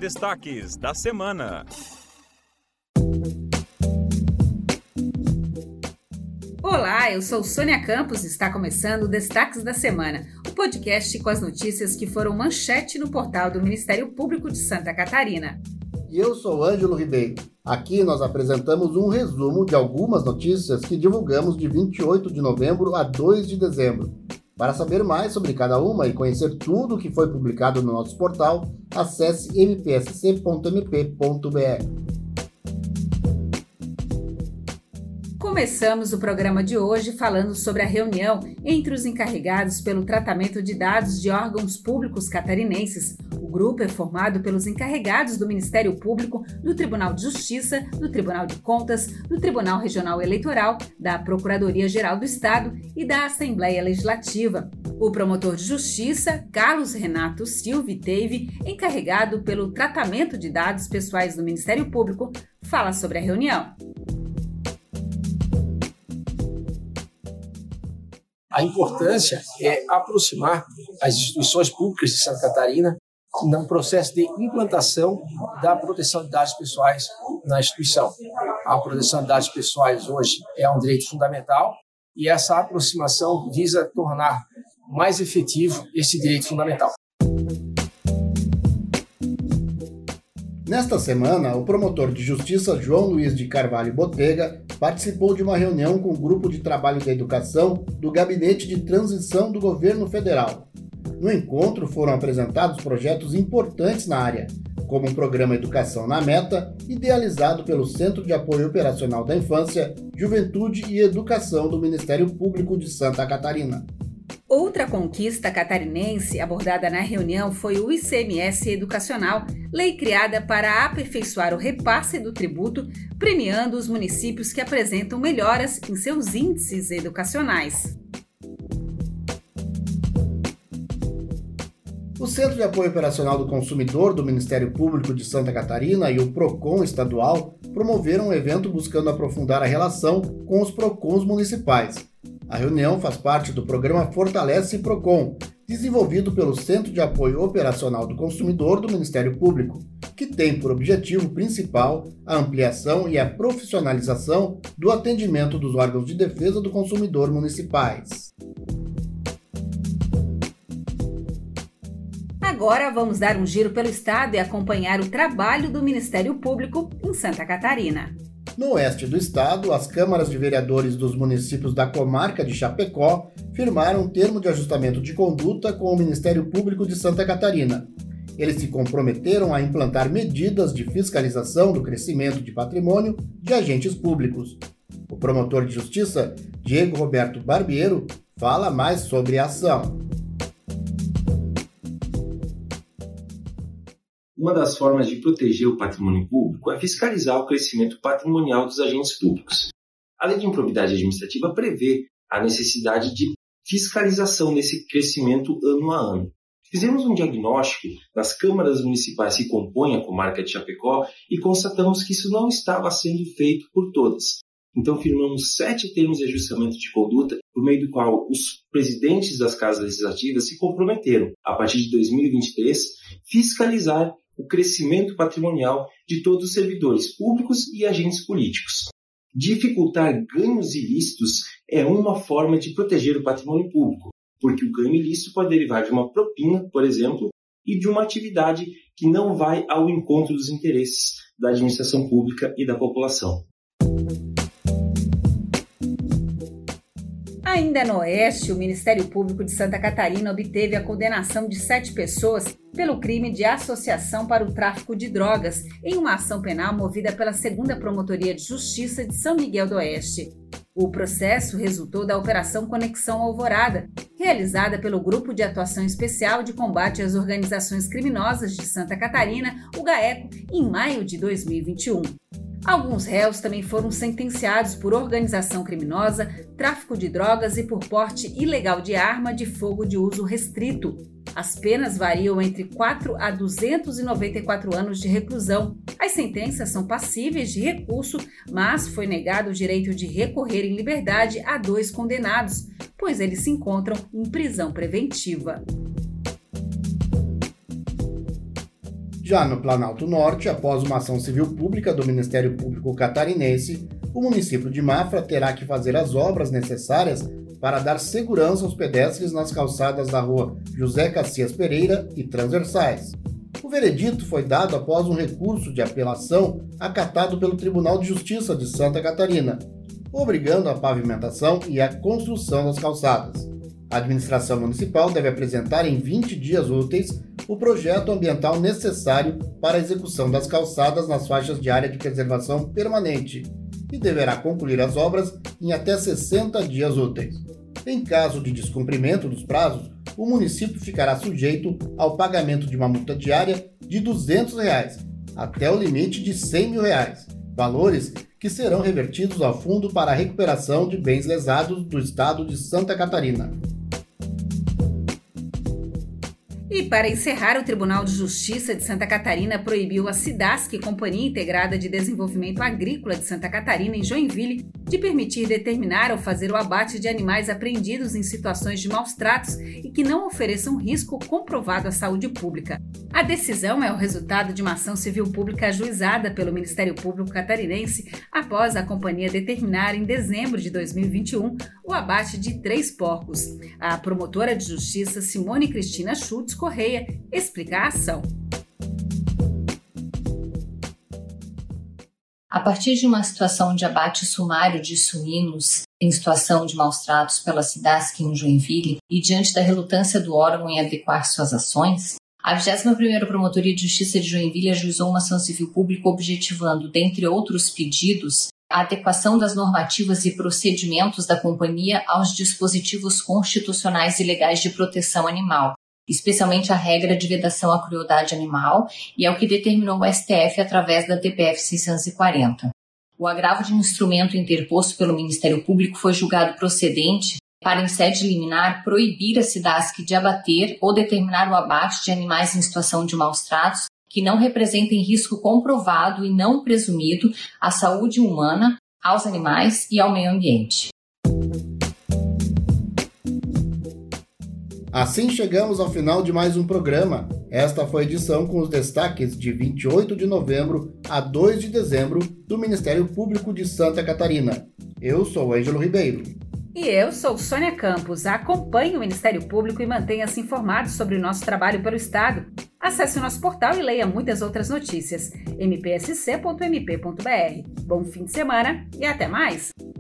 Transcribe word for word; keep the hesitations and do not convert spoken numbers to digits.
Destaques da Semana. Olá, eu sou Sônia Campos e está começando o Destaques da Semana, o podcast com as notícias que foram manchete no portal do Ministério Público de Santa Catarina. E eu sou Ângelo Ribeiro. Aqui nós apresentamos um resumo de algumas notícias que divulgamos de vinte e oito de novembro a dois de dezembro. Para saber mais sobre cada uma e conhecer tudo o que foi publicado no nosso portal, acesse m p s c ponto m p ponto b r. Começamos o programa de hoje falando sobre a reunião entre os encarregados pelo tratamento de dados de órgãos públicos catarinenses. O grupo é formado pelos encarregados do Ministério Público, do Tribunal de Justiça, do Tribunal de Contas, do Tribunal Regional Eleitoral, da Procuradoria-Geral do Estado e da Assembleia Legislativa. O promotor de Justiça, Carlos Renato Silva Teve, encarregado pelo tratamento de dados pessoais do Ministério Público, fala sobre a reunião. A importância é aproximar as instituições públicas de Santa Catarina no processo de implantação da proteção de dados pessoais na instituição. A proteção de dados pessoais hoje é um direito fundamental e essa aproximação visa tornar mais efetivo esse direito fundamental. Nesta semana, o promotor de Justiça João Luiz de Carvalho Botega participou de uma reunião com o Grupo de Trabalho da Educação do Gabinete de Transição do Governo Federal. No encontro foram apresentados projetos importantes na área, como o programa Educação na Meta, idealizado pelo Centro de Apoio Operacional da Infância, Juventude e Educação do Ministério Público de Santa Catarina. Outra conquista catarinense abordada na reunião foi o I C M S Educacional, lei criada para aperfeiçoar o repasse do tributo, premiando os municípios que apresentam melhoras em seus índices educacionais. O Centro de Apoio Operacional do Consumidor do Ministério Público de Santa Catarina e o PROCON estadual promoveram um evento buscando aprofundar a relação com os PROCONs municipais. A reunião faz parte do programa Fortalece PROCON, desenvolvido pelo Centro de Apoio Operacional do Consumidor do Ministério Público, que tem por objetivo principal a ampliação e a profissionalização do atendimento dos órgãos de defesa do consumidor municipais. Agora vamos dar um giro pelo estado e acompanhar o trabalho do Ministério Público em Santa Catarina. No oeste do estado, as câmaras de vereadores dos municípios da comarca de Chapecó firmaram um termo de ajustamento de conduta com o Ministério Público de Santa Catarina. Eles se comprometeram a implantar medidas de fiscalização do crescimento de patrimônio de agentes públicos. O promotor de justiça, Diego Roberto Barbiero, fala mais sobre a ação. Uma das formas de proteger o patrimônio público é fiscalizar o crescimento patrimonial dos agentes públicos. A Lei de Improbidade Administrativa prevê a necessidade de fiscalização desse crescimento ano a ano. Fizemos um diagnóstico das câmaras municipais que compõem a comarca de Chapecó e constatamos que isso não estava sendo feito por todas. Então firmamos sete termos de ajustamento de conduta, por meio do qual os presidentes das casas legislativas se comprometeram, a partir de dois mil e vinte e três, fiscalizar o crescimento patrimonial de todos os servidores públicos e agentes políticos. Dificultar ganhos ilícitos é uma forma de proteger o patrimônio público, porque o ganho ilícito pode derivar de uma propina, por exemplo, e de uma atividade que não vai ao encontro dos interesses da administração pública e da população. Ainda no Oeste, o Ministério Público de Santa Catarina obteve a condenação de sete pessoas pelo crime de associação para o tráfico de drogas em uma ação penal movida pela segunda Promotoria de Justiça de São Miguel do Oeste. O processo resultou da Operação Conexão Alvorada, realizada pelo Grupo de Atuação Especial de Combate às Organizações Criminosas de Santa Catarina, o GAECO, em maio de dois mil e vinte e um. Alguns réus também foram sentenciados por organização criminosa, tráfico de drogas e por porte ilegal de arma de fogo de uso restrito. As penas variam entre quatro a duzentos e noventa e quatro anos de reclusão. As sentenças são passíveis de recurso, mas foi negado o direito de recorrer em liberdade a dois condenados, pois eles se encontram em prisão preventiva. Já no Planalto Norte, após uma ação civil pública do Ministério Público Catarinense, o município de Mafra terá que fazer as obras necessárias para dar segurança aos pedestres nas calçadas da rua José Cacias Pereira e transversais. O veredito foi dado após um recurso de apelação acatado pelo Tribunal de Justiça de Santa Catarina, obrigando a pavimentação e a construção das calçadas. A administração municipal deve apresentar em vinte dias úteis o projeto ambiental necessário para a execução das calçadas nas faixas de área de preservação permanente e deverá concluir as obras em até sessenta dias úteis. Em caso de descumprimento dos prazos, o município ficará sujeito ao pagamento de uma multa diária de duzentos reais, até o limite de cem mil reais, valores que serão revertidos ao Fundo para a Recuperação de Bens Lesados do Estado de Santa Catarina. E para encerrar, o Tribunal de Justiça de Santa Catarina proibiu a Cidasc, Companhia Integrada de Desenvolvimento Agrícola de Santa Catarina, em Joinville, de permitir determinar ou fazer o abate de animais apreendidos em situações de maus tratos e que não ofereçam risco comprovado à saúde pública. A decisão é o resultado de uma ação civil pública ajuizada pelo Ministério Público Catarinense após a companhia determinar em dezembro de dois mil e vinte e um o abate de três porcos. A promotora de justiça Simone Cristina Schultz Correia explica a ação. A partir de uma situação de abate sumário de suínos em situação de maus tratos pela Cidasc em Joinville e diante da relutância do órgão em adequar suas ações, a vigésima primeira Promotoria de Justiça de Joinville ajuizou uma ação civil pública objetivando, dentre outros pedidos, a adequação das normativas e procedimentos da companhia aos dispositivos constitucionais e legais de proteção animal, especialmente a regra de vedação à crueldade animal, e é o que determinou o S T F através da T P F seiscentos e quarenta. O agravo de um instrumento interposto pelo Ministério Público foi julgado procedente para, em sede liminar, proibir a Cidasc de abater ou determinar o abate de animais em situação de maus tratos que não representem risco comprovado e não presumido à saúde humana, aos animais e ao meio ambiente. Assim chegamos ao final de mais um programa. Esta foi a edição com os destaques de vinte e oito de novembro a dois de dezembro do Ministério Público de Santa Catarina. Eu sou Ângelo Ribeiro. E eu sou Sônia Campos. Acompanhe o Ministério Público e mantenha-se informado sobre o nosso trabalho pelo Estado. Acesse o nosso portal e leia muitas outras notícias. m p s c ponto m p ponto b r. Bom fim de semana e até mais!